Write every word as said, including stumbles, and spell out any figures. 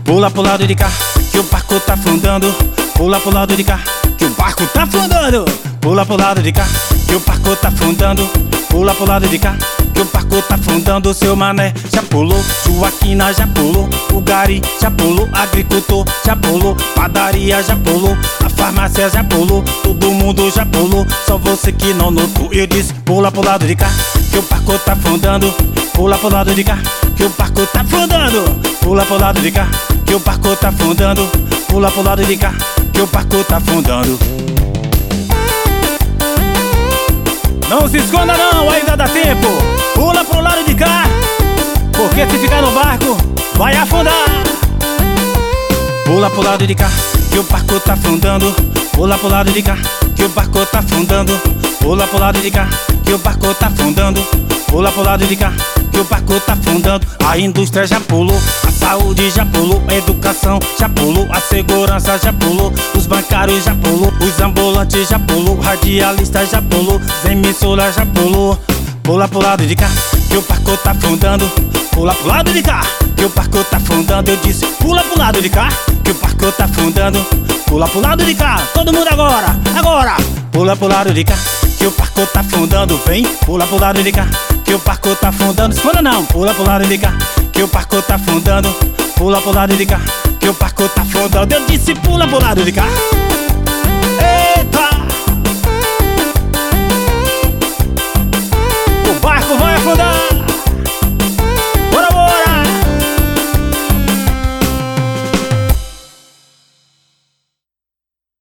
Pula pro lado de cá, que o barco tá afundando. Pula pro lado de cá, que o barco tá afundando. Pula pro lado de cá, que o barco tá afundando. Pula pro lado de cá, que o barco tá afundando. Seu mané já pulou, Joaquina já pulou, o gari já pulou, agricultor já pulou, padaria já pulou, a farmácia já pulou, todo mundo já pulou, só você que não notou. Eu disse pula pro lado de cá, que o barco tá afundando. Pula pro lado de cá, que o barco tá afundando. Pula pro lado de cá, que o barco tá afundando. Pula pro lado de cá, que o barco tá afundando. Não se esconda não, ainda dá tempo. Pula pro lado de cá, porque se ficar no barco, vai afundar. Pula pro lado de cá, que o barco tá afundando. Pula pro lado de cá, que o barco tá afundando. Pula pro lado de cá, que o barco tá afundando. Pula pro lado de cá, que o barco tá afundando. A indústria já pulou, a saúde já pulou, a educação já pulou, a segurança já pulou, os bancários já pulou, os ambulantes já pulou, radialista já pulou, as emissoras já pulou. Pula pro lado de cá, que o barco tá afundando. Pula pro lado de cá, que o barco tá afundando. Eu disse pula pro lado de cá, que o barco tá afundando. Pula pro lado de cá, todo mundo agora, agora. Pula pro lado de cá, que o barco tá afundando. Vem, pula pro lado de cá, que o barco tá afundando. Esconda não, pula pro lado de cá, que o barco tá afundando. Pula pro lado de cá, que o barco tá afundando. Eu disse pula pro lado de cá.